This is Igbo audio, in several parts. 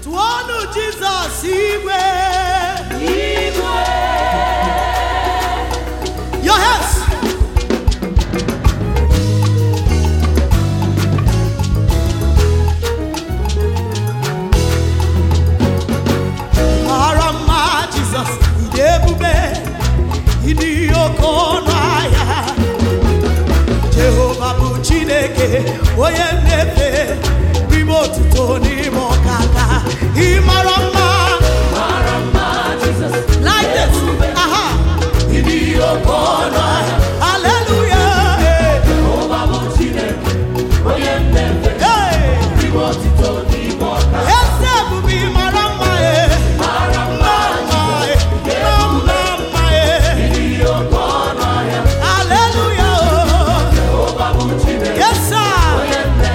Tuonu Jesus igwe. Your hands. Arama Jesus idebube idiokonaya. Jehovah bụ Chineke onye nnefe bimo tuto n'ime ọkaka. Imarama Jesus like this. Aha. Idiokonaya. Hallelujah. Jehovah bụ Chineke onye nnefe bimo tuto n'ime ọkaka. Ese bụ Imarama Marama Idiokonaya. Hallelujah. Jehovah bụ Chineke. Yes sir.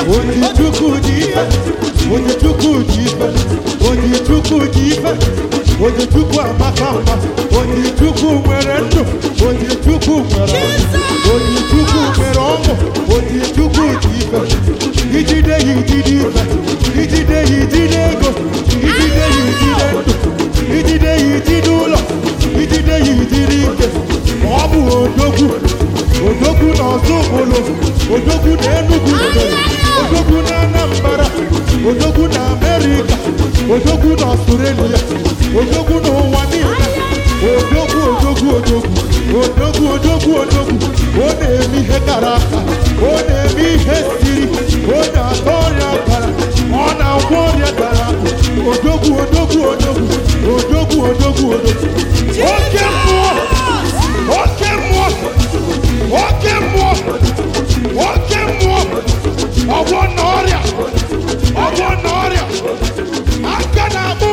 Ojichukwu jife, Ojichukwu jife, Ojichukwu jife, Ojichukwu amaka mma, Ojichukwu nwere ndụ, Ojichukwu nwere ọṅụ, Ojichukwu nwere ọṅụ, Ojichukwu jife. Ijide ya ijide ife, ijide ya ijide ego, ijide ya ijide ndụ, ijide ya ijide ụlọ, ijide ya ijide ike. Ọ bụ odogwu, odogwu n'ọzọ ụlọ, odogwu n'Enugu, odogwu n'Anambra, odogwu n'Amerika, odogwu n'Australia, odogwu n'ụwa niile, odogwu odogwu odogwu odogwu odogwu odogwu. Ọ na-eme ihe kara aka, ọ na-eme ihe siri, ọ na-ata ọrịa akara, ọ na-agwọ ọrịa kara aka. Odogwu odogwu odogwu odogwu odogwu odogwu. Oke mmụọ, oke mmụọ, oke mmụọ, oke mmụọ. Ọgwọ na ọrịa, ọgwọ na ọrịa, aka na-abụ